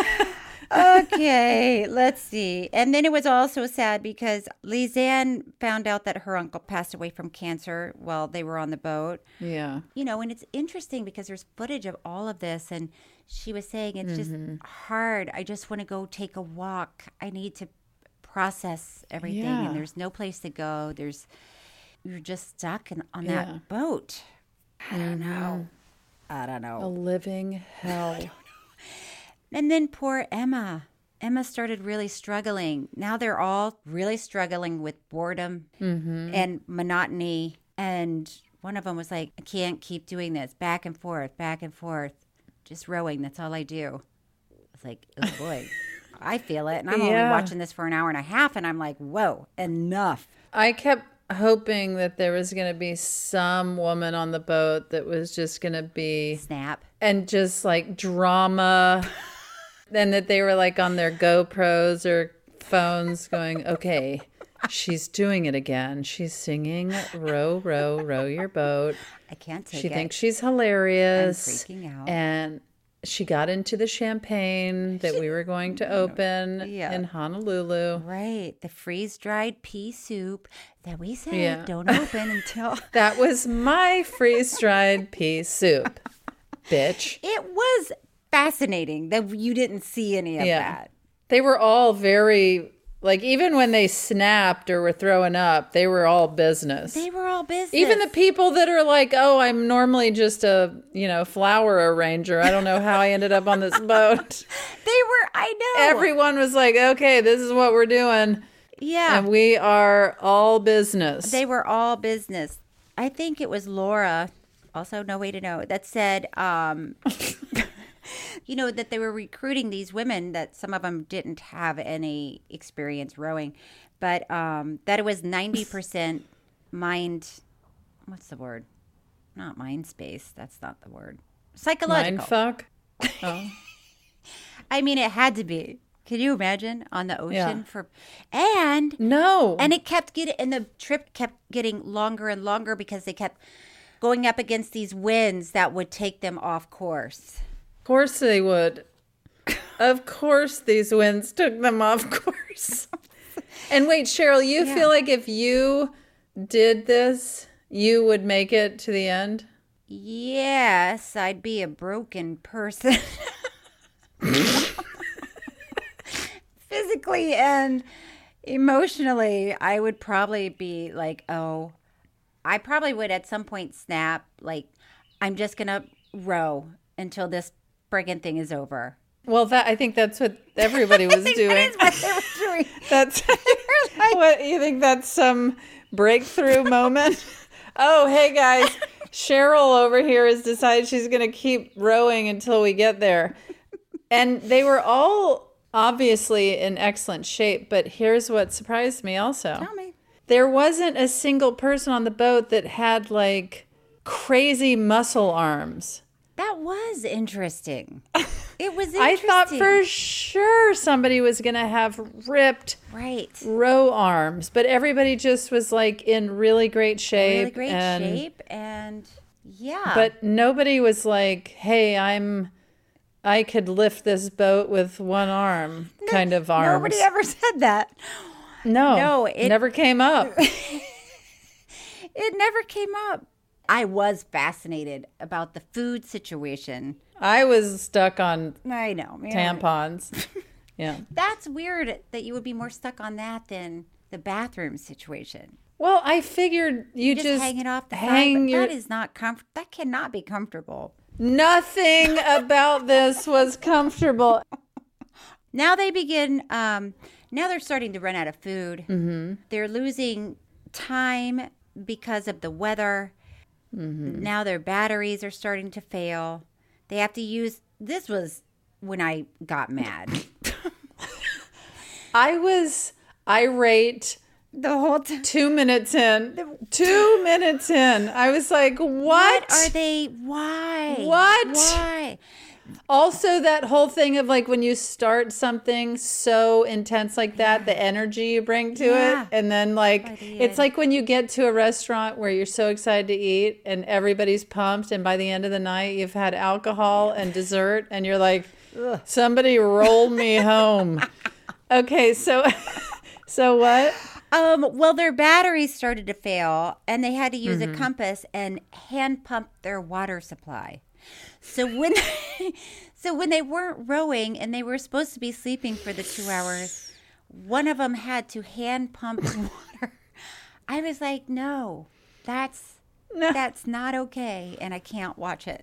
Okay, let's see. And then it was also sad because Lisanne found out that her uncle passed away from cancer while they were on the boat.
Yeah.
You know, and it's interesting because there's footage of all of this. And she was saying it's just hard. I just want to go take a walk. I need to process everything.
Yeah.
And there's no place to go. You're just stuck on that boat. I don't know.
A living hell.
And then poor Emma. Emma started really struggling. Now they're all really struggling with boredom and monotony. And one of them was like, I can't keep doing this. Back and forth. Just rowing. That's all I do. It's like, oh boy, I feel it. And I'm only watching this for an hour and a half. And I'm like, whoa, enough.
I kept hoping that there was going to be some woman on the boat that was just going to be
snap
and just like drama. And that they were like on their GoPros or phones going, okay, she's doing it again. She's singing, row, row, row your boat.
I can't take it.
She thinks she's hilarious.
I'm freaking out.
And she got into the champagne that we were going to open in Honolulu.
Right. The freeze-dried pea soup that we said don't open until...
That was my freeze-dried pea soup, bitch.
It was fascinating that you didn't see any of that.
They were all very Like, even when they snapped or were throwing up, they were all business.
They were all business.
Even the people that are like, oh, I'm normally just a, flower arranger. I don't know how I ended up on this boat.
I know.
Everyone was like, okay, this is what we're doing.
Yeah.
And we are all business.
They were all business. I think it was Laura, also No Way to Know, that said, that they were recruiting these women, that some of them didn't have any experience rowing, but that it was 90% what's the word? Not mind space. That's not the word. Psychological.
Mind fuck? Oh.
I mean, it had to be. Can you imagine on the ocean
No.
And the trip kept getting longer and longer because they kept going up against these winds that would take them off course.
Of course they would. Of course these winds took them off course. And wait, Cheryl, you feel like if you did this, you would make it to the end?
Yes, I'd be a broken person. Physically and emotionally, I would probably be like, I probably would at some point snap, like, I'm just going to row until this friggin' thing is over.
Well, I think that's what everybody was doing.
That is what they were doing.
That's what you think, that's some breakthrough moment? Oh, hey guys, Cheryl over here has decided she's going to keep rowing until we get there. And they were all obviously in excellent shape, but here's what surprised me also.
Tell me.
There wasn't a single person on the boat that had like crazy muscle arms.
That was interesting. It was interesting.
I thought for sure somebody was going to have ripped row arms, but everybody just was like in really great shape.
And yeah.
But nobody was like, hey, I could lift this boat with one arm kind of arms.
Nobody ever said that.
No, it never came up.
It never came up. I was fascinated about the food situation.
I was stuck on
tampons.
Yeah.
That's weird that you would be more stuck on that than the bathroom situation.
Well, I figured you just
hang it off the side. That is not that cannot be comfortable.
Nothing about this was comfortable.
Now they begin, now they're starting to run out of food. Mm-hmm. They're losing time because of the weather. Mm-hmm. Now their batteries are starting to fail. They have to use, this was when I got mad.
I was irate
the whole time.
2 minutes in. 2 minutes in. I was like, what
are they? Why?
What?
Why?
Also, that whole thing of like when you start something so intense like that, the energy you bring to it. And then like, it's like when you get to a restaurant where you're so excited to eat and everybody's pumped. And by the end of the night, you've had alcohol and dessert and you're like, somebody roll me home. Okay. So what?
Well, their batteries started to fail and they had to use a compass and hand pump their water supply. So when they weren't rowing and they were supposed to be sleeping for the 2 hours, one of them had to hand pump water. I was like, no, that's not okay, and I can't watch it.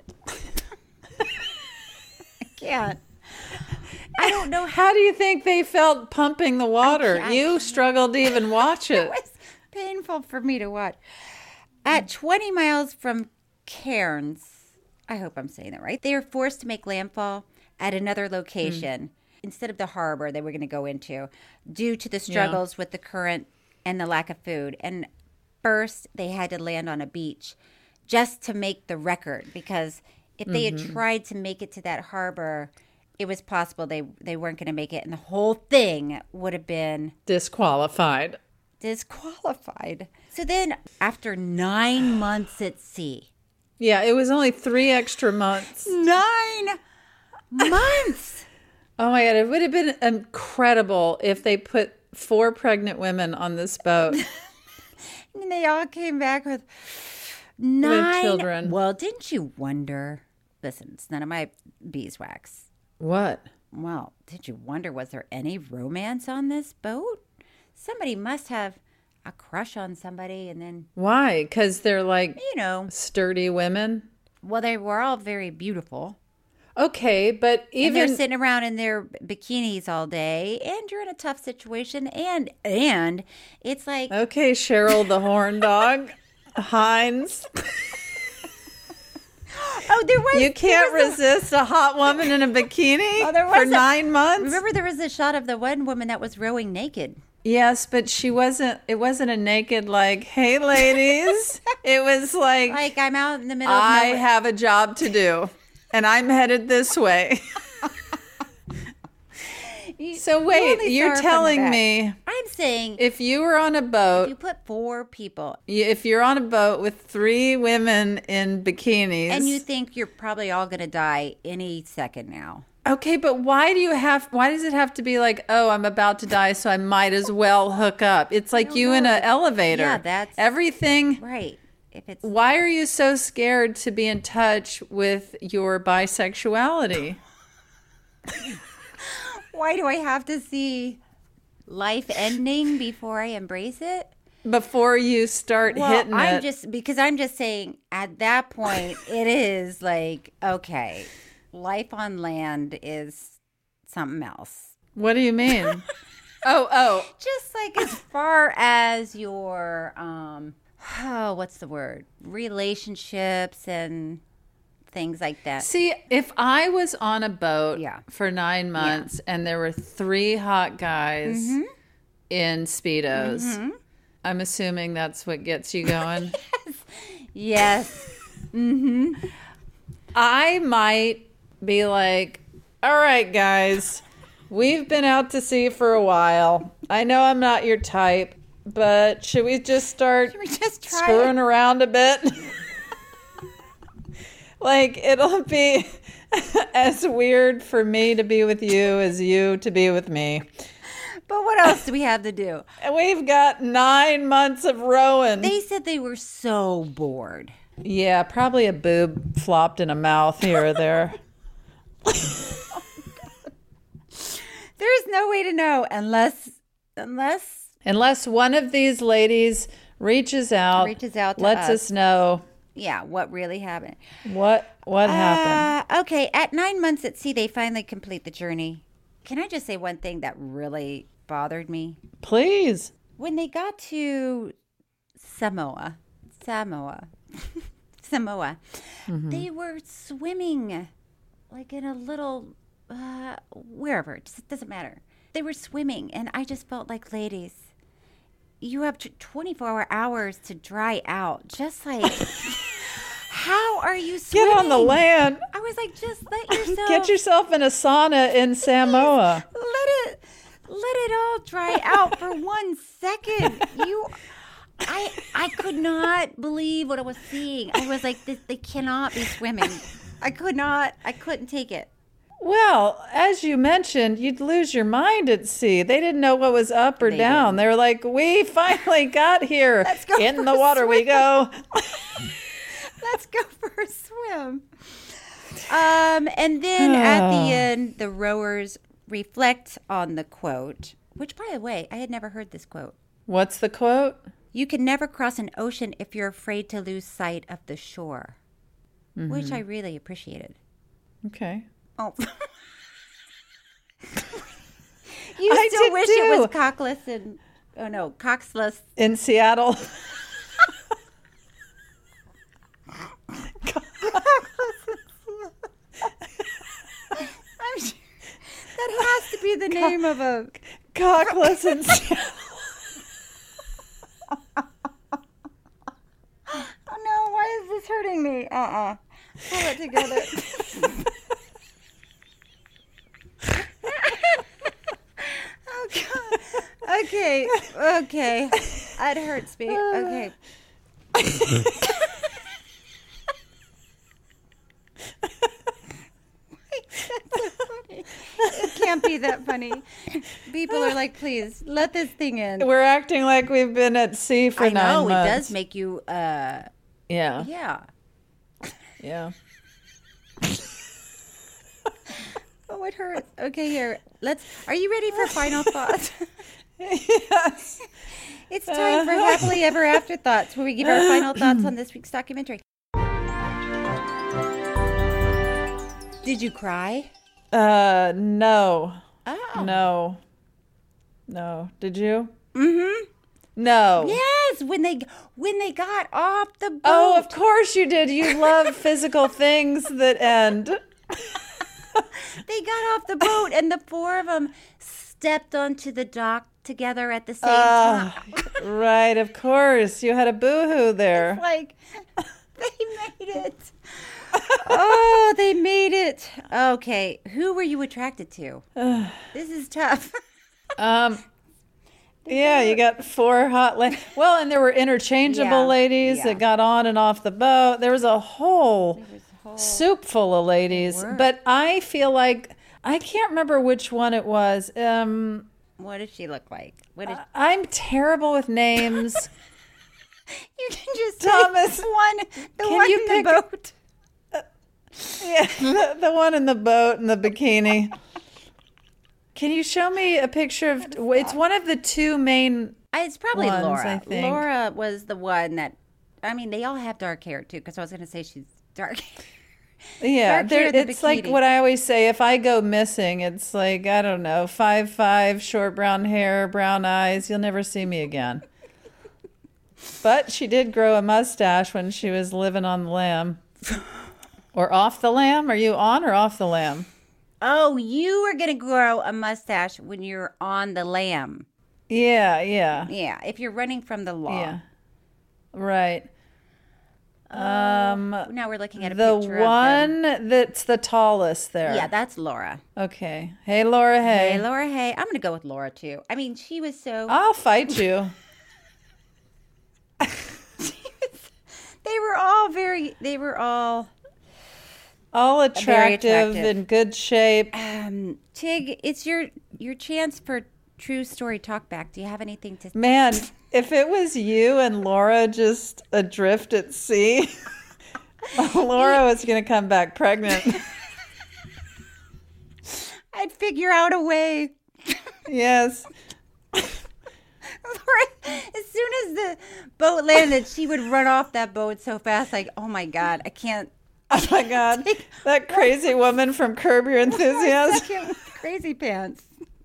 I can't. I don't know.
How do you think they felt pumping the water? You struggled to even watch it.
It was painful for me to watch. At 20 miles from Cairns, I hope I'm saying that right, they were forced to make landfall at another location instead of the harbor they were going to go into due to the struggles with the current and the lack of food. And first, they had to land on a beach just to make the record, because if they had tried to make it to that harbor, it was possible they weren't going to make it, and the whole thing would have been
disqualified.
So then, after 9 months at sea.
Yeah, it was only 3 extra months.
9 months!
Oh my God, it would have been incredible if they put 4 pregnant women on this boat.
And they all came back with 9
children.
Well, didn't you wonder? Listen, it's none of my beeswax.
What?
Well, did you wonder, was there any romance on this boat? somebody must have a crush on somebody, and then
Why? Because they're like,
you know,
sturdy women.
well, they were all very beautiful.
Okay, but
And
even
they're sitting around in their bikinis all day, and you're in a tough situation, and it's like,
okay, Cheryl the horn dog, Hines.
oh, there was
You can't resist a hot woman in a bikini for 9 months.
Remember, there was a shot of the one woman that was rowing naked.
Yes, but it wasn't a naked like, hey ladies. It was like
I'm out in the middle of
I
nowhere.
have a job to do and I'm headed this way. So wait,
only
you're
saw her from the
telling
back.
me
I'm saying
if you were on a boat,
you put 4 people,
if you're on a boat with 3 women in bikinis,
and you think you're probably all going to die any second now.
okay, but why does it have to be like, oh, I'm about to die, so I might as well hook up? It's like you in an elevator.
Yeah, that's
everything.
Right. If it's
Why are you so scared to be in touch with your bisexuality?
Why do I have to see life ending before I embrace it?
Before you start hitting
I'm
it.
I'm just saying at that point it is like, okay, life on land is something else.
What do you mean? oh.
Just like as far as your what's the word? Relationships and things like that.
See, if I was on a boat for 9 months and there were 3 hot guys in Speedos, I'm assuming that's what gets you going.
Yes.
I might be like, all right, guys, we've been out to sea for a while. I know I'm not your type, but should we just start screwing around a bit? Like, it'll be as weird for me to be with you as you to be with me.
But what else do we have to do?
And we've got 9 months of rowing.
They said they were so bored.
Yeah, probably a boob flopped in a mouth here or there.
There's no way to know unless
one of these ladies reaches out
to
lets us know.
Yeah, what really happened.
What happened?
Okay, at 9 months at sea, they finally complete the journey. Can I just say one thing that really bothered me?
Please.
When they got to Samoa, they were swimming like in a little, wherever, it just doesn't matter. They were swimming, and I just felt like, ladies, you have 24 hours to dry out. Just like, how are you swimming?
Get on the land.
I was like, just let yourself.
Get yourself in a sauna in Samoa.
Let it all dry out for 1 second. I could not believe what I was seeing. I was like, they cannot be swimming. I couldn't take it.
Well, as you mentioned, you'd lose your mind at sea. They didn't know what was up or down. They were like, we finally got here.
Let's go
in the water we go.
Let's go for a swim. And then at the end, the rowers reflect on the quote, which, by the way, I had never heard this quote.
What's the quote?
You can never cross an ocean if you're afraid to lose sight of the shore, which I really appreciated.
Okay.
Oh. You still wish it was cockless and coxless
in Seattle.
I'm sure that has to be the name of a
cockless in Seattle.
Oh no! Why is this hurting me? Pull it together. Oh God. Okay. It hurts me. Okay. It can't be that funny. People are like, please let this thing in.
We're acting like we've been at sea for 9 months.
It does make you.
Yeah.
Oh, it hurts. Okay, here. Are you ready for final thoughts?
Yes.
It's time for Happily Ever After Thoughts, where we give our final thoughts on this week's documentary. Did you cry?
No.
Oh.
No. Did you?
Mm-hmm.
No.
Yes, when they got off the boat.
Oh, of course you did. You love physical things that end.
They got off the boat, and the four of them stepped onto the dock together at the same time.
Right, of course. You had a boo-hoo there.
It's like, they made it. Oh, they made it. Okay, who were you attracted to? This is tough.
Yeah, you got four hot ladies. Well, and there were interchangeable ladies that got on and off the boat. There was a whole soup full of ladies. But I feel like, I can't remember which one it was.
What did she look like?
I'm terrible with names.
You can just
Thomas,
say the one in the boat.
Yeah, the one in the boat and the bikini. Can you show me a picture of? It's one of the two main.
It's probably
ones,
Laura.
I think.
Laura was the one that. I mean, they all have dark hair too. Because I was going to say she's dark.
Yeah,
dark hair,
it's like what I always say. If I go missing, it's like, I don't know, 5'5", short brown hair, brown eyes. You'll never see me again. But she did grow a mustache when she was living on the lam. Or off the lam? Are you on or off the lam?
Oh, you were going to grow a mustache when you're on the lam.
Yeah.
Yeah, if you're running from the law.
Yeah. Right.
Now we're looking at a
the
picture
one
of them.
that's the tallest there.
Yeah, that's Laura.
Okay. Hey, Laura, hey.
Hey, Laura, hey. I'm going to go with Laura, too. I mean, she was so...
I'll fight you.
They were all
attractive, in good shape.
Tig, it's your chance for True Story Talkback. Do you have anything to say?
Man, if it was you and Laura just adrift at sea, Laura was going to come back pregnant.
I'd figure out a way.
Yes.
Laura, as soon as the boat landed, she would run off that boat so fast, like, oh my God, I can't.
Oh my God, that crazy woman from Curb Your Enthusiasm.
Crazy pants.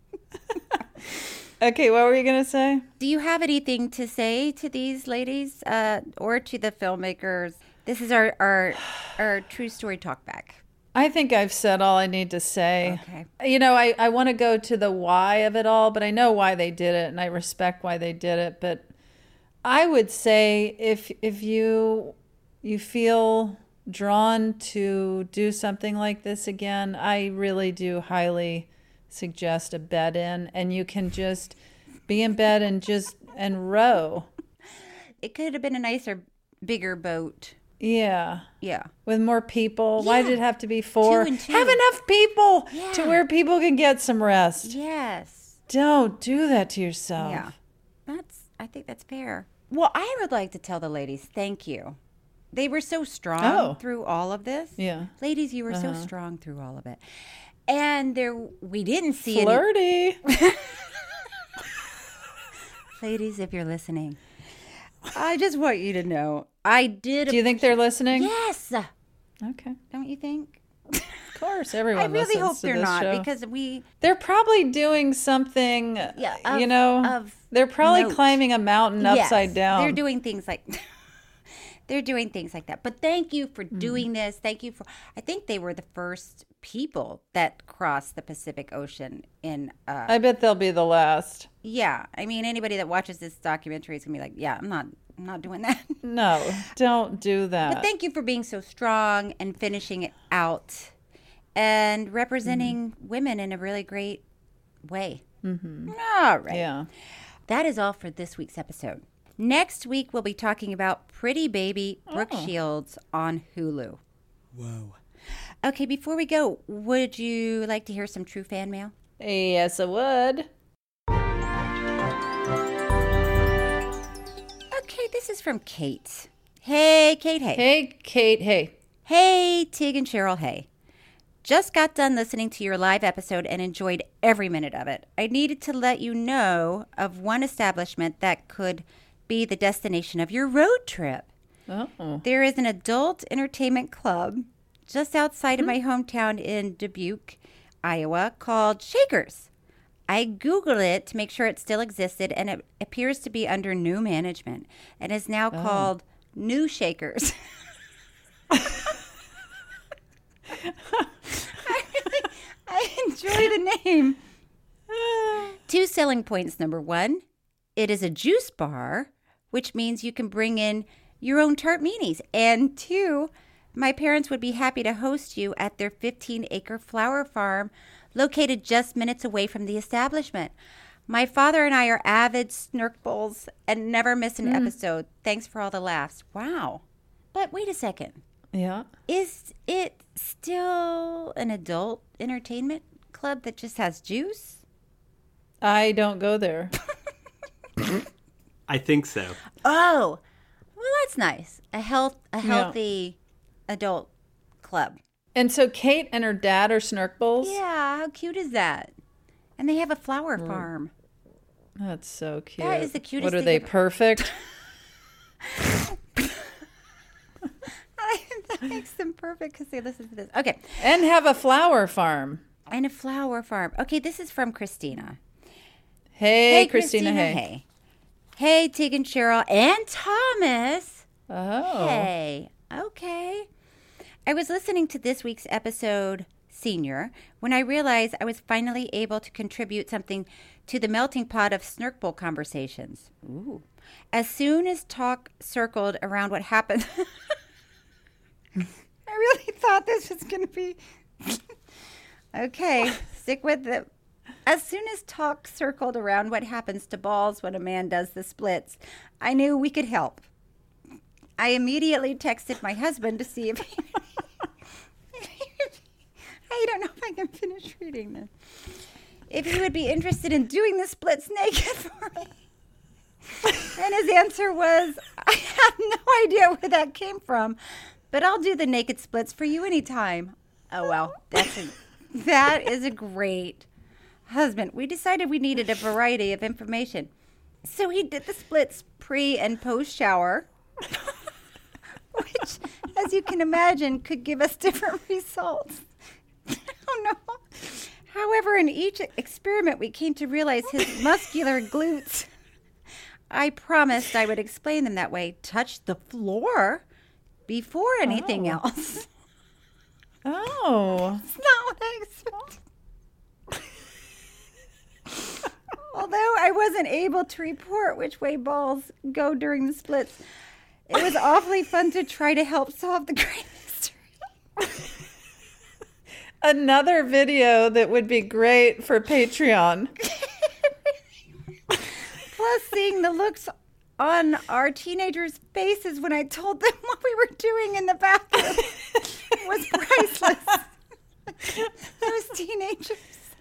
Okay, what were you going to say?
Do you have anything to say to these ladies or to the filmmakers? This is our True Story Talkback.
I think I've said all I need to say.
Okay.
You know, I want to go to the why of it all, but I know why they did it, and I respect why they did it. But I would say if you feel drawn to do something like this again, I really do highly suggest a bed in, and you can just be in bed and row.
It could have been a nicer, bigger boat.
Yeah.
Yeah.
With more people.
Yeah.
Why did it have to be 4?
2 and 2.
Have enough people to where people can get some rest.
Yes.
Don't do that to yourself.
Yeah. I think that's fair. Well, I would like to tell the ladies, thank you. They were so strong through all of this.
Yeah.
Ladies, you were so strong through all of it. And we didn't see
flirty.
Ladies, if you're listening, I just want you to know I did.
Do you think they're listening?
Yes.
Okay.
Don't you think?
Of course, everyone.
I really
listens
hope
to
they're
this
not
show.
because
they're probably doing something.
Yeah.
They're probably climbing a mountain upside down.
They're doing things like. They're doing things like that. But thank you for doing this. Thank you for. I think they were the first people that crossed the Pacific Ocean in.
I bet they'll be the last.
Yeah, I mean, anybody that watches this documentary is gonna be like, yeah, I'm not doing that.
No, don't do that.
But thank you for being so strong and finishing it out and representing women in a really great way.
Mm-hmm.
All right.
Yeah.
That is all for this week's episode. Next week, we'll be talking about Pretty Baby Brooke Shields on Hulu.
Whoa.
Okay, before we go, would you like to hear some true fan mail?
Yes, I would.
Okay, this is from Kate. Hey, Kate, hey.
Hey, Kate, hey.
Hey, Tig and Cheryl, hey. Just got done listening to your live episode and enjoyed every minute of it. I needed to let you know of one establishment that could be the destination of your road trip.
Oh.
There is an adult entertainment club just outside of my hometown in Dubuque, Iowa, called Shakers. I Googled it to make sure it still existed, and it appears to be under new management and is now called New Shakers. I enjoy the name. 2 selling points. Number 1, it is a juice bar, which means you can bring in your own tart meanies. And 2, my parents would be happy to host you at their 15-acre flower farm located just minutes away from the establishment. My father and I are avid Snurkbowls and never miss an episode. Thanks for all the laughs. Wow. But wait a second.
Yeah.
Is it still an adult entertainment club that just has juice?
I don't go there.
I think so.
Oh, well, that's nice. A healthy adult club.
And so Kate and her dad are Snurkbowls?
Yeah, how cute is that? And they have a flower farm.
That's so cute.
That is the cutest
What are
thing
they,
ever.
perfect?
That makes them perfect because they listen to this. Okay.
And have a flower farm.
And a flower farm. Okay, this is from Christina.
Hey, Christina, hey.
Hey. Hey, Tig and Cheryl and Thomas.
Oh.
Hey. Okay. I was listening to this week's episode, Senior, when I realized I was finally able to contribute something to the melting pot of Snurkbowl conversations. Ooh. As soon as talk circled around what happened... I really thought this was going to be... Okay, stick with it. As soon as talk circled around what happens to balls when a man does the splits, I knew we could help. I immediately texted my husband to see if he... I don't know if I can finish reading this. If he would be interested in doing the splits naked for me. And his answer was, I have no idea where that came from, but I'll do the naked splits for you anytime. Oh, well, that is a great husband. We decided we needed a variety of information. So he did the splits pre and post shower, which, as you can imagine, could give us different results. Oh, no. However, in each experiment, we came to realize his muscular glutes, I promised I would explain them that way, touched the floor before anything else.
Oh.
It's not what I expected. Although I wasn't able to report which way balls go during the splits, it was awfully fun to try to help solve the great mystery.
Another video that would be great for Patreon.
Plus, seeing the looks on our teenagers' faces when I told them what we were doing in the bathroom was priceless. Those teenagers.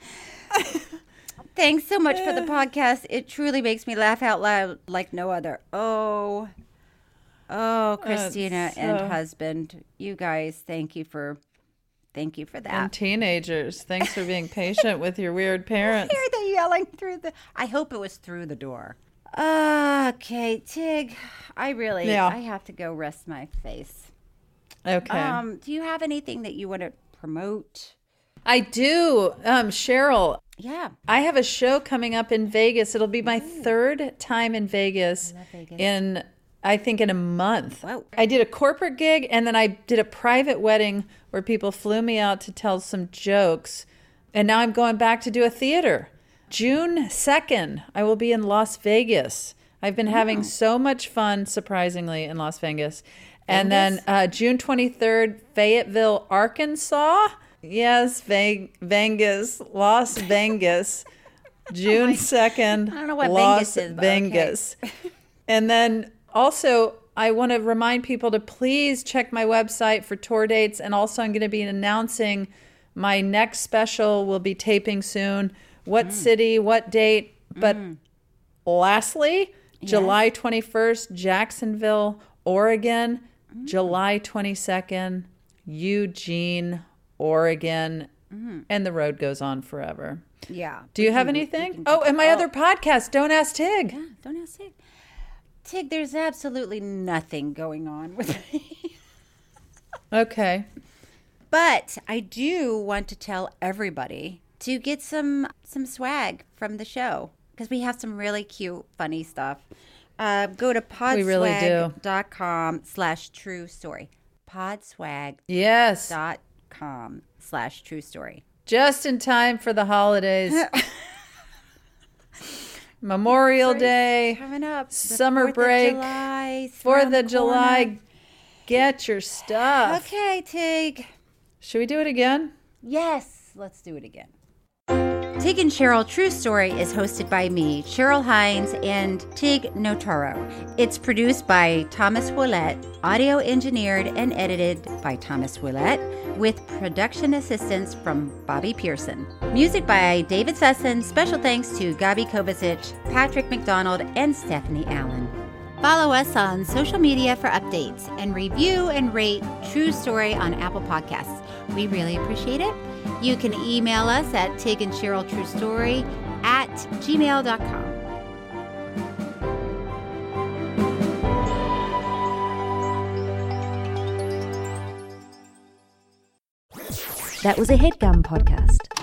Thanks so much for the podcast. It truly makes me laugh out loud like no other. Oh, Christina and husband, you guys, thank you for that.
And teenagers, thanks for being patient with your weird parents.
I hear they yelling through I hope it was through the door. Okay, Tig, I have to go rest my face.
Okay.
Do you have anything that you want to promote?
I do. Cheryl.
Yeah.
I have a show coming up in Vegas. It'll be my third time in Vegas, in a month.
Wow.
I did a corporate gig, and then I did a private wedding where people flew me out to tell some jokes. And now I'm going back to do a theater. June 2nd, I will be in Las Vegas. I've been having so much fun, surprisingly, in Las Vegas. And then June 23rd, Fayetteville, Arkansas. Yes, Vegas, Las Vegas. June 2nd,
I don't know what
Las
Vegas is, but
Vegas.
okay.
And then also, I want to remind people to please check my website for tour dates. And also, I'm going to be announcing my next special. Will be taping soon. What city, what date. But lastly, July 21st, Jacksonville, Oregon. July 22nd, Eugene, Oregon, and the road goes on forever.
Yeah.
Do you have anything? Oh, and my other podcast, Don't Ask Tig.
Yeah, Don't Ask Tig. Tig, there's absolutely nothing going on with me.
Okay.
But I do want to tell everybody to get some swag from the show because we have some really cute, funny stuff. Go to podswag.com/true story. Podswag.com/true story.
Just in time for the holidays. Memorial Day.
Coming up.
Summer break. 4th of July. Get your stuff.
Okay, Tig.
Should we do it again?
Yes, let's do it again. Tig and Cheryl True Story is hosted by me, Cheryl Hines, and Tig Notaro. It's produced by Thomas Willett, audio engineered and edited by Thomas Willett, with production assistance from Bobby Pearson. Music by David Sesson. Special thanks to Gabi Kovacic, Patrick McDonald, and Stephanie Allen. Follow us on social media for updates and review and rate True Story on Apple Podcasts. We really appreciate it. You can email us at tigandcheryltruestory@gmail.com.
That was a HeadGum podcast.